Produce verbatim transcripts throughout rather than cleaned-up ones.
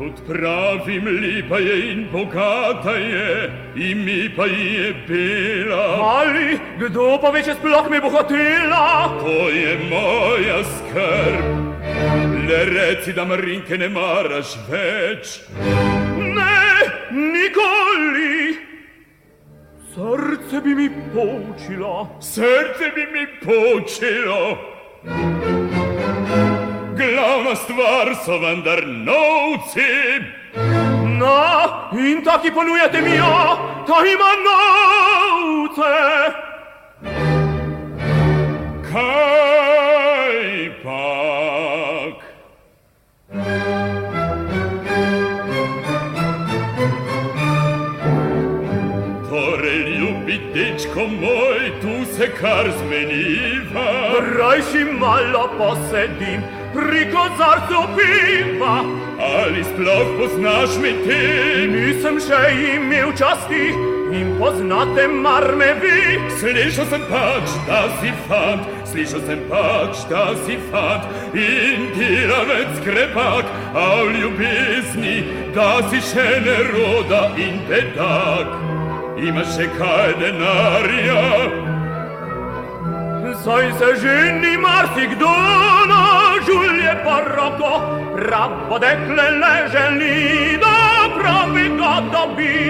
Тут правим ли па je in bogata je, i mi pa je bila. Ali, kdo pa več sploh me bo hotela? To je moja skrb. Le reci, da Marinke ne maraš več. Ne, nikoli. Srce bi mi poučilo. Srce bi mi poučilo. Glavna stvar so vendar novci. No, in taki ponujate mi jo, ta ima novce. Kaj pak? Torej, ljubi dečko moj, tu se kar zmeniva. Rajši malo posedim pri kozarcu piva. Ali sploh poznaš me ti? Nisem še imel časti in poznate mar me vi. Slišal sem pač, da si fant, slišal sem pač, da si fant in delavec krepak, a v ljubezni, da si še neroda in bedak. Imaš še kaj denarja? Saj se ženi marsikdo na žulje poroko, pravo dekle ne želi, da pravega dobi.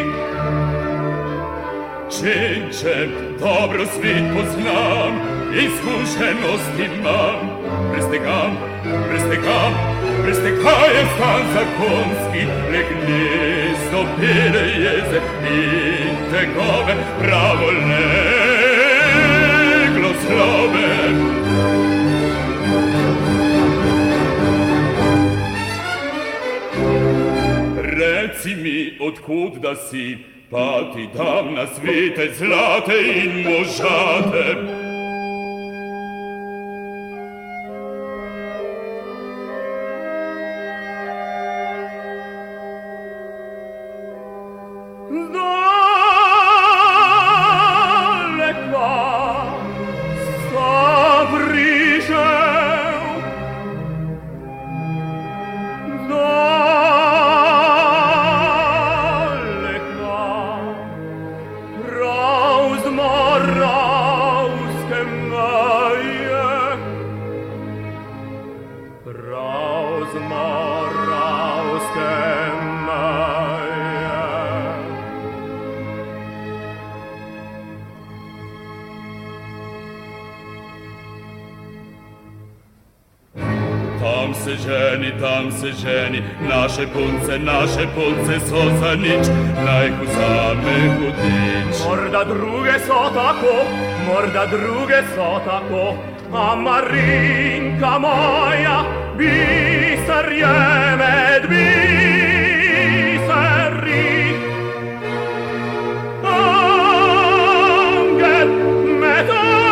Čenčem, dobro svet poznam, izkušenost imam. Prestegam, prestegam, prestegajem stan zakonski, le gnezdo bele jeze in tegove pravo leglo slove. Reci mi, odkud da si, pa ti dam na svete zlate in možate. Tam se ženi, naše punce, naše punce so za nič, naj jih vzame hudič. Morda druge so tako, morda druge so tako, a Marinka moja, biser je med biseri. Angel med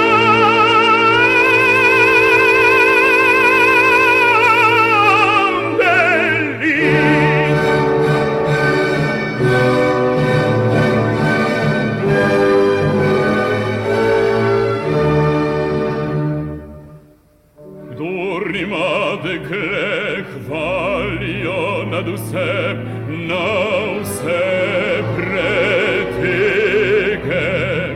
nad vse, na vse pretegem.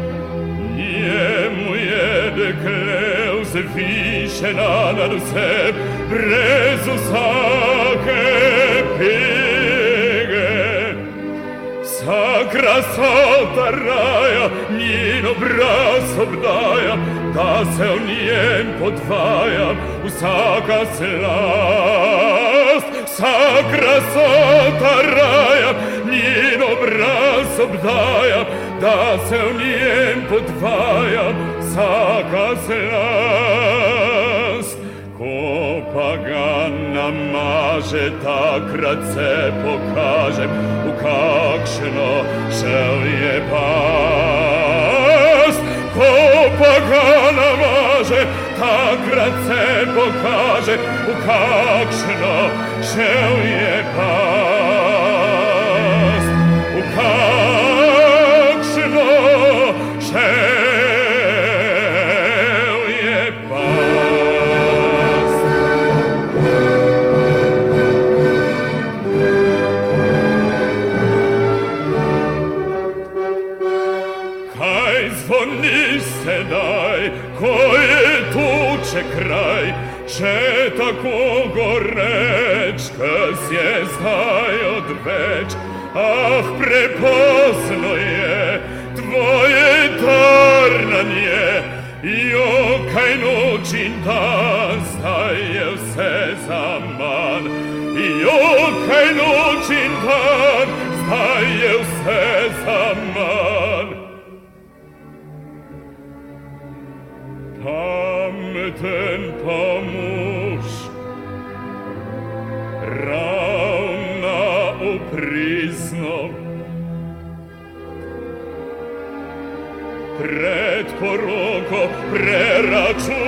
Njemu je dekle vzvišena nad vse, brez vsake pege. Vsa krasota raja njen obraz obdaja, da se v njem podvaja vsaka slast. Vsa krasota raja njen obraz obdaja, da se v njem podvaja vsaka slast. Ko pa ga namaže, takrat se pokaže, v kakšno šel je past. Ko pa ga namaže, takrat se pokaže, v kakšno šel je past. V kakšno šel je past. tako gorečka sjezda odveć, ah, prepozno je tvoje tarnanje, jo, kaj nočin dan staje vse zaman, jo, kaj nočin dan staje vse zaman. Pameten pa muž, ravna oprizno, pred poroko preračuna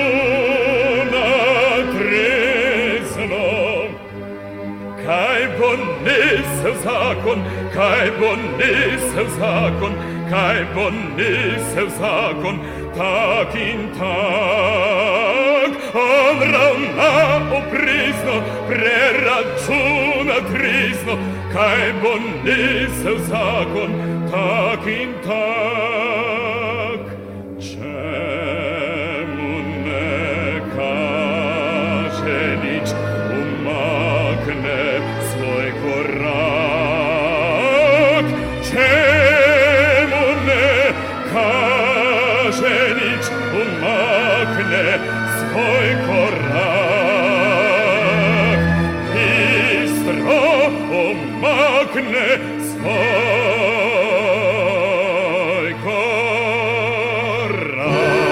trezno. Kaj bo nisel zakon, kaj bo nisel zakon, kaj bo nisel zakon, tak in tak, on ravna oprizno, preračuna trezno, kaj bo nisel zakon, tak in tak. Čemu ne kaže nič, umakne svoj korak, čemu ne kaže nič, umakne svoj korak, bistro umakne svoj korak.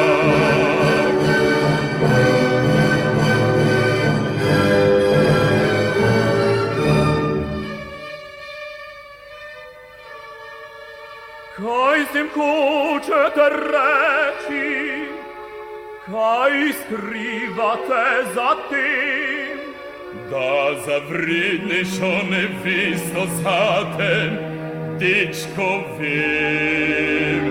Kaj sem hočete reči, kaj skrivate za tem? Da zavridneš o nevisto zatem, dečko vem.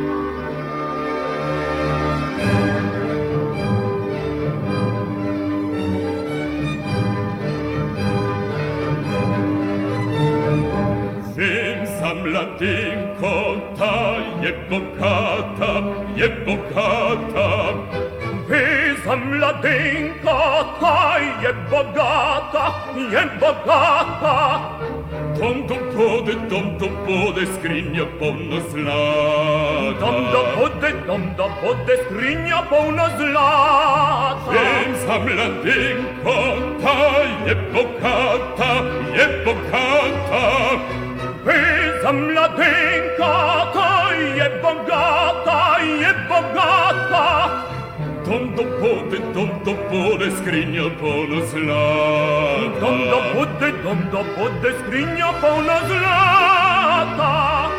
Vem za mladenko, ta je bogata, je bogata. Vem za mladenko, ta je bogata, je bogata. Dom do bode, dom do bode, skrinja polno zlata. Dom do bode, dom do bode, skrinja polno zlata. Vem za mladenko, ta je bogata, je bogata. Vem za mladenka, ta je bogata, je bogata. Dom do bode, dom do bode, skrinja polno zlata. Dom do bode, dom do bode, skrinja polno zlata.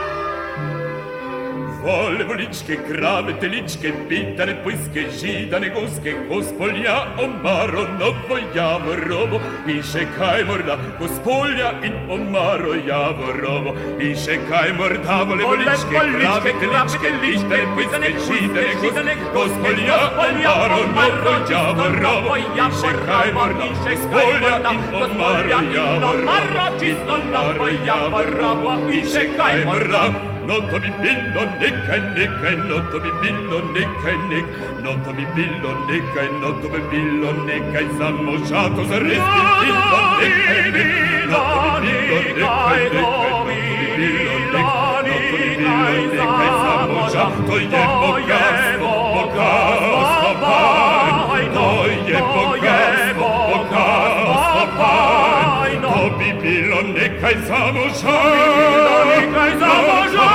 Vole, voličke, krave, teličke, pitane, pojske, židane, goske, gospolja, omaro, novo, javorovo, in še kaj morda, gospolja in omaro, javorovo, in še kaj morda, vole, voličke, krave, teličke, pitane, pojske, židane, gospolja, omaro, novo, javorovo, in še kaj morda, gospolja in omaro, javorovo, čisto novo, javorovo, in še kaj morda. No to bi bilo nekaj, nekaj, no to bi bilo nekaj, nek, no to bi bilo nekaj, no to bi bilo nekaj za moža, to zares bi bilo nekaj, nek, no to bi bilo nekaj, nekaj, no to bi bilo nekaj za moža, to je bogatstvo, bogatstvo, baj, to je bogatstvo, bogatstvo, baj, to bi bilo nekaj za moža, nekaj za moža.